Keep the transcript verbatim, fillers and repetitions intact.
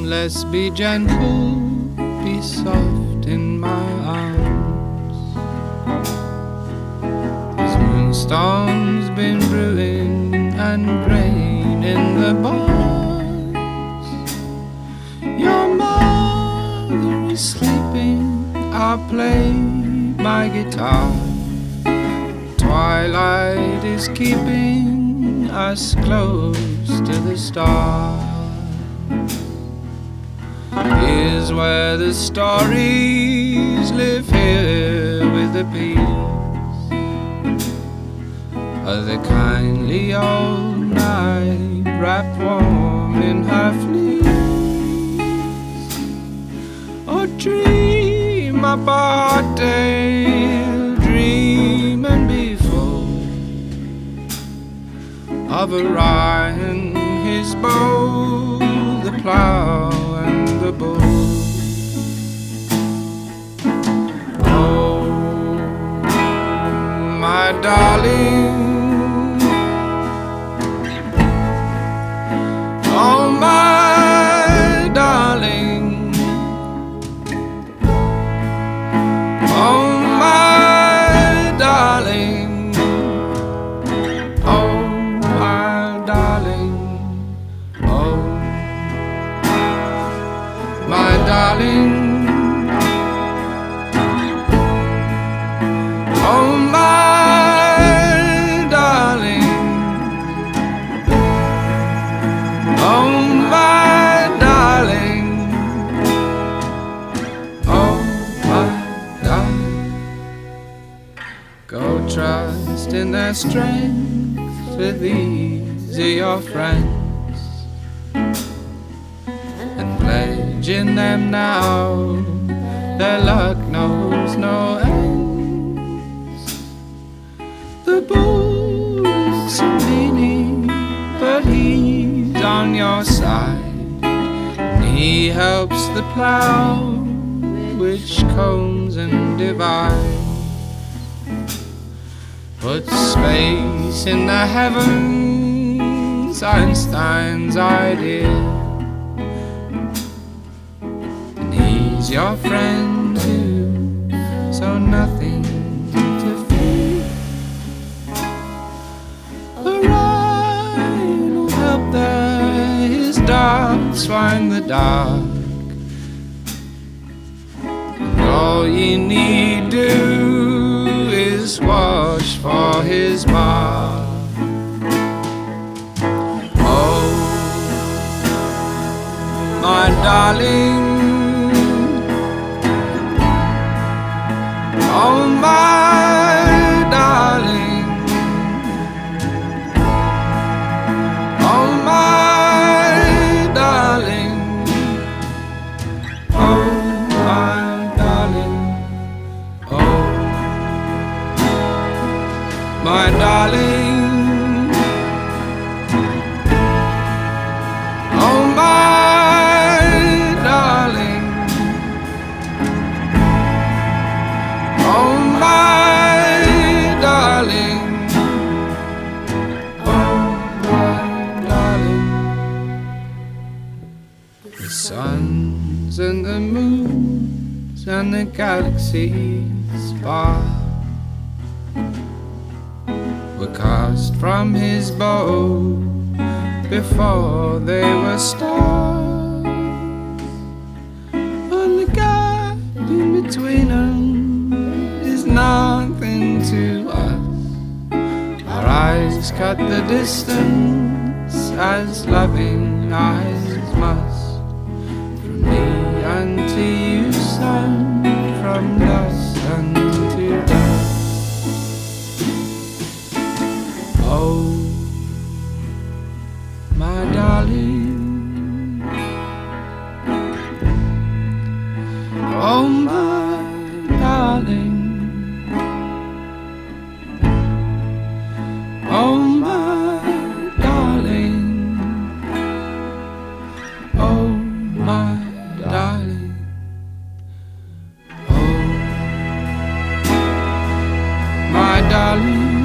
let's be gentle, be soft in my arms. This moonstorm's been brewing and rain in the barns. Your mother is sleeping, I'll play my guitar. Twilight is keeping us close to the stars. Here's where the stories live, here with the peace of the kindly old night, wrapped warm in her fleece. Oh, dream about day, dream and be full of Orion, his bow, the plow and the bull. Oh, my darling, oh, my darling, oh, my darling, oh, my darling, oh, my darling, oh, my darling, oh, my darling, oh, my darling. Go trust in their strength, for these are your friends, and pledge in them now, their luck knows no ends. The bull's a meaning, but he's on your side, and he helps the plow which combs and divides. Put space in the heavens, Einstein's idea, and he's your friend too, so nothing to fear. Orion will help there, his darts find the dark, and all you need do is watch for his mark. Oh, my darling, oh, my darling, oh, my darling, oh, my darling, oh, my darling, oh, my darling, oh, my darling, oh, my darling. The suns and the moons and the galaxies far were cast from his bow before they were stars. But the gap in between them is nothing to us. Our eyes cut the distance as loving eyes must. From me unto you, sun, from dust unto dust. Oh, my darling, oh, my darling, oh, my darling, oh, my darling, oh, my darling.